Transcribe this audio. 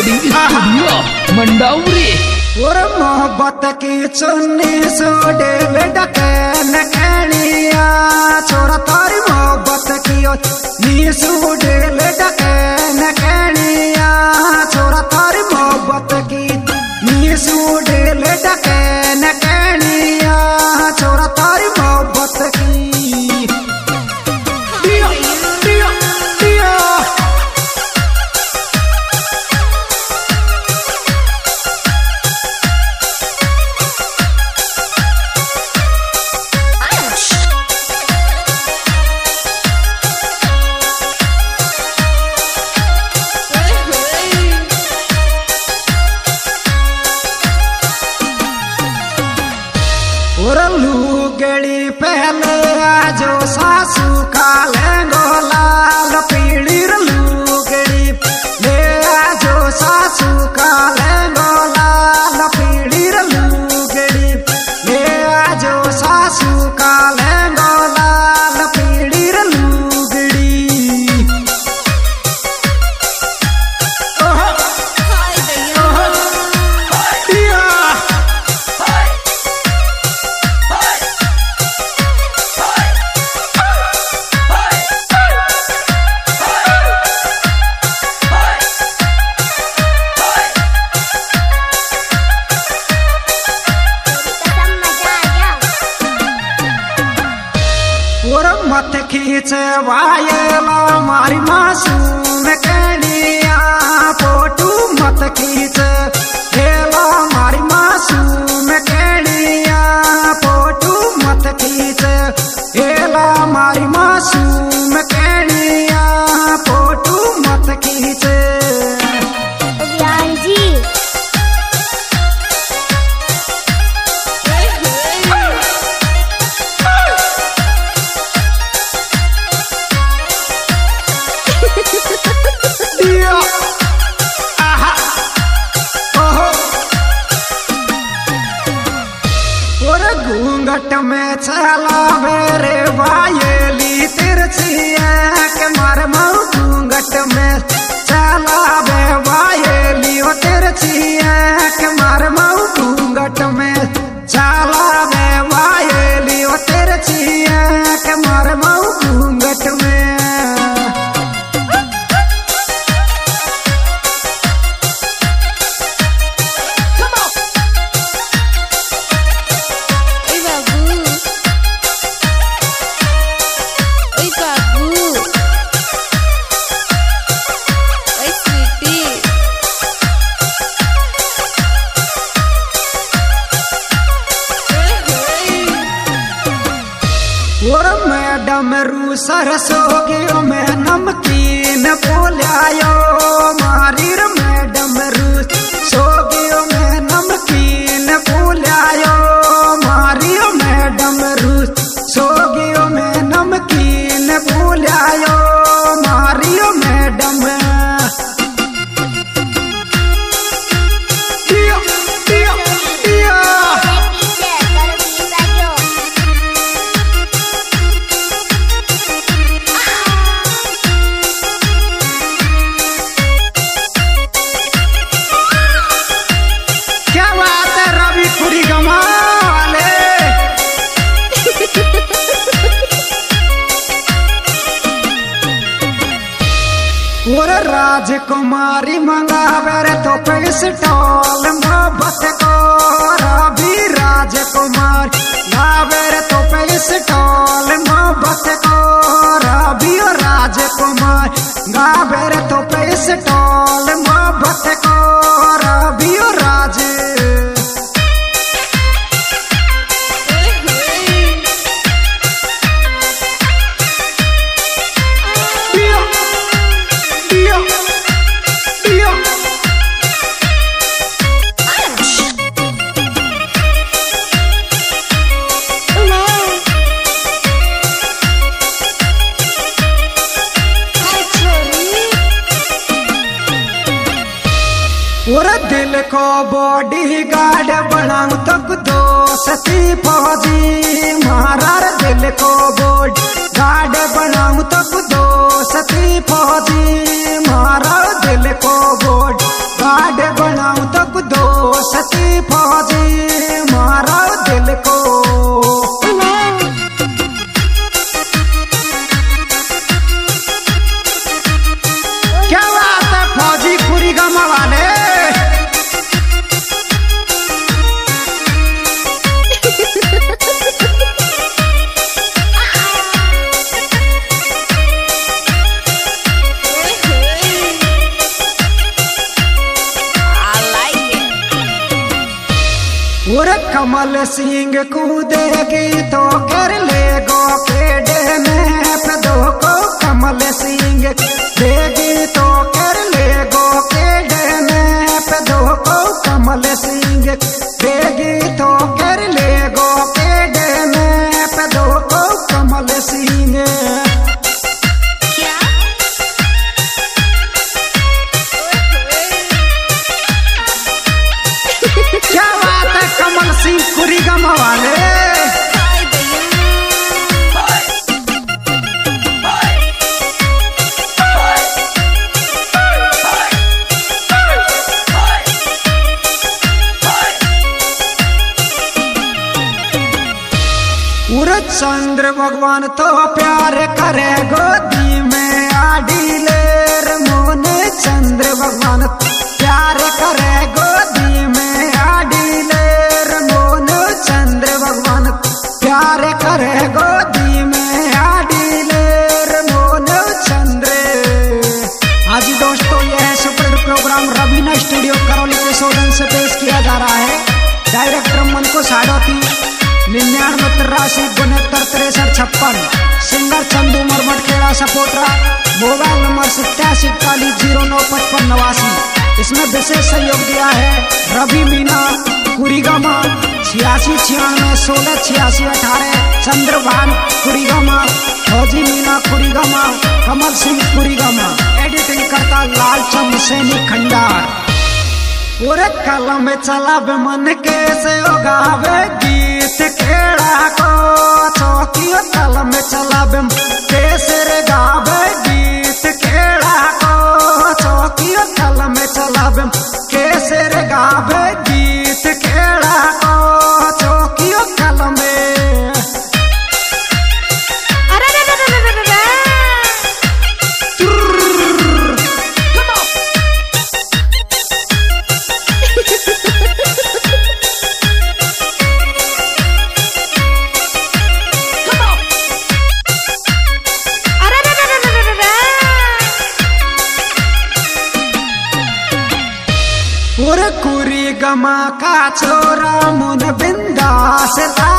Recording studio मंडाउरी। और मोहब्बत की चुन्नी सोडे डके नकलिया छोरा तारी मोहब्बत की नी सोडे डके नकलिया छोरा तारी मोहब्बत की नी सोडे डके नकलिया छोरा तारी मोहब्बत की लुगड़ी पहले आजो सासू का लेंगो लाल पीड़ी लुगड़ी ले आजो सासू का लेंगो लाल पीड़ी लुगड़ी ले आजो सासू का लेंगो लाल पीड़ी लुगड़ी। मत खींच वायला मारी मासूम कनिया फोटू मत खींच हेला मारी मासूम कनिया फोटू मत खींच हेला मारी मासूम कनिया फोटू मत खींच। घूंघट में चला मेरे वायली तिरछिया के मार मऊ घूंघट में चला बे वायली वो तिरछिया के मार मऊ घूंघट में चला बे वायली वो तिरछिया के मार मऊ घूंघट में। और मैडम रू सरसोगी मैं नमकीन बोलियो मारी मैडम रू सोगी मैं नमकीन बोलियो मारी मैडम रू सोगी मैं नमकीन बोलियो मारी मैडम। और राजकुमारी मंगावे तो पैसे टोल मोहब्बत को रवि राजकुमार गावे तो पैसे टोल मोहब्बत को रवि राजकुमार गावे तो पैसे टोल मोहब्बत को रवि राज। और दिल को बॉडी गार्ड बनाऊं तक दोस्ती फौजी मारा दिल को बॉडी गार्ड बनाऊं तक दोस्ती फौजी मारा दिल को बॉडी कमल सिंह कूदेगी तो कर ले गो पेड़े में दो को कमल सिंह देगी तो कर ले गो पेड़े में दो को कमल सिंह देगी तो कर ले गो पेड़े में दो को कमल सिंह। क्या बात है कमल सिंह कुरीगम वाले। चंद्र भगवान तो प्यार करे गोदी में आड़ी लेर मोन चंद्र भगवान प्यार करे गोदी में आड़ी लेर मोन चंद्र भगवान प्यार करे गोदी में आड़ी लेर मोन चंद्र। हाँ जी दोस्तों, यह है super programme Raveena studio Karauli के सोलन से पेश किया जा रहा है। डायरेक्टर मन को 99 सिंगर चंदू मरमटखेड़ा सपोर्टरा मोबाइल नंबर 8741095589। इसमें विशेष सहयोग दिया है रवि मीना कुरीगमा 8696168618 चंद्रभान कुरीगमा फौजी मीना कुरीगमा कमल सिंह कुरीगमा। एडिटिंग करता लालचंद सैनी खंडार। पूरे कलम चला मन के से गावे गीत खेड़ा को चौकियो कलम चला केसर गावे गीत खेड़ा को चौकियो कलम चला केसर गावे गीत खेड़ा को चौकियो कलम। कुरीगमा का छोरा मुन बिंदास